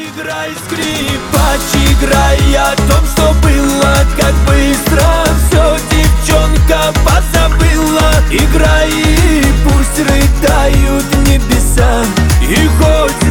Играй, скрипач, играй о том, что было, как быстро все девчонка позабыла. Играй, и пусть рыдают небеса, и хоть